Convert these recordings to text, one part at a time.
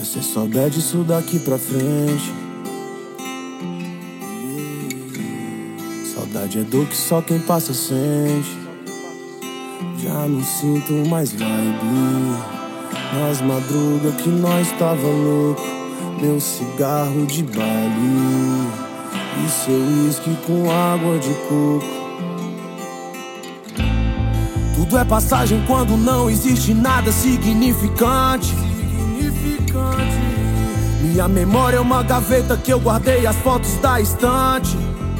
Vai ser só bad isso daqui pra frente. Saudade é dor que só quem passa sente. Já não sinto mais vibe. Nas madrugas que nós tava louco. Meu cigarro de baile e seu uísque com água de coco. Tudo é passagem quando não existe nada significante. Minha memória é uma gaveta que eu guardei as fotos da estante.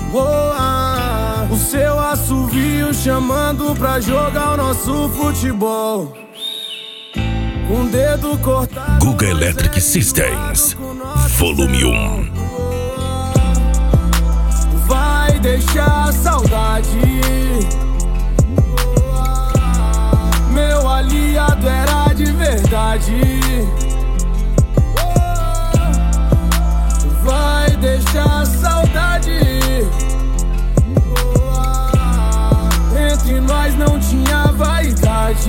O seu assovio chamando pra jogar o nosso futebol. Com dedo cortado. Guga Electric Systems, volume 1. Vai deixar saudade. Meu aliado era de verdade. Vai deixar saudade. Entre nós não tinha vaidade.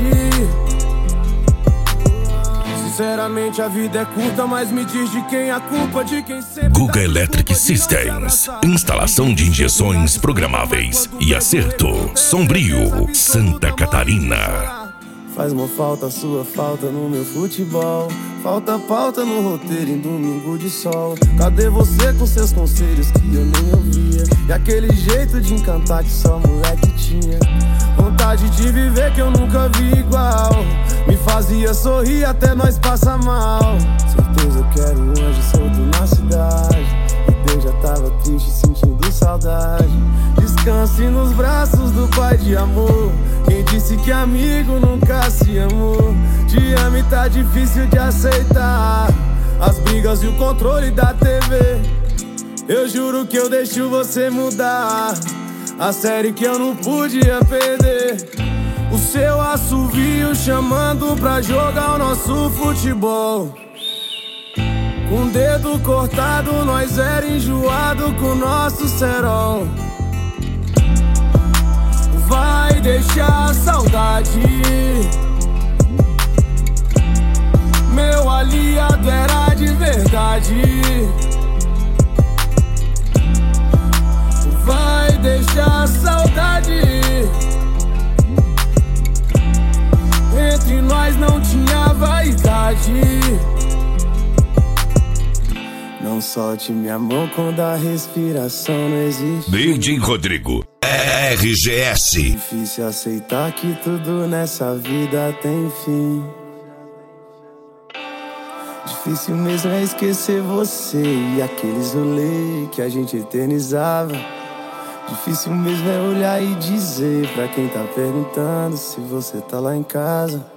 Sinceramente a vida é curta, mas me diz de quem a culpa, de quem sempre. Guga Electric Systems, instalação de injeções programáveis e acerto. Sombrio, Santa Catarina. Faz uma falta, sua falta no meu futebol. Falta pauta no roteiro em domingo de sol. Cadê você com seus conselhos que eu nem ouvia? E aquele jeito de encantar que só moleque tinha. Vontade de viver que eu nunca vi igual. Me fazia sorrir até nós passar mal. Certeza eu quero um anjo solto na cidade. E Deus já tava triste sentindo saudade. Descanse nos braços do pai de amor. Quem disse que amigo nunca se amou? Te amo e tá difícil de aceitar as brigas e o controle da TV. Eu juro que eu deixo você mudar a série que eu não podia perder. O seu assovio chamando pra jogar o nosso futebol. Com dedo cortado nós era enjoado com nosso cerol. Vai deixar saudade. Meu aliado era de verdade. Vai deixar saudade. Entre nós não tinha vaidade. Não solte minha mão quando a respiração não existe. DJ Rodrigo, RGS. Difícil aceitar que tudo nessa vida tem fim. Difícil mesmo é esquecer você e aqueles rolês que a gente eternizava. Difícil mesmo é olhar e dizer pra quem tá perguntando se você tá lá em casa.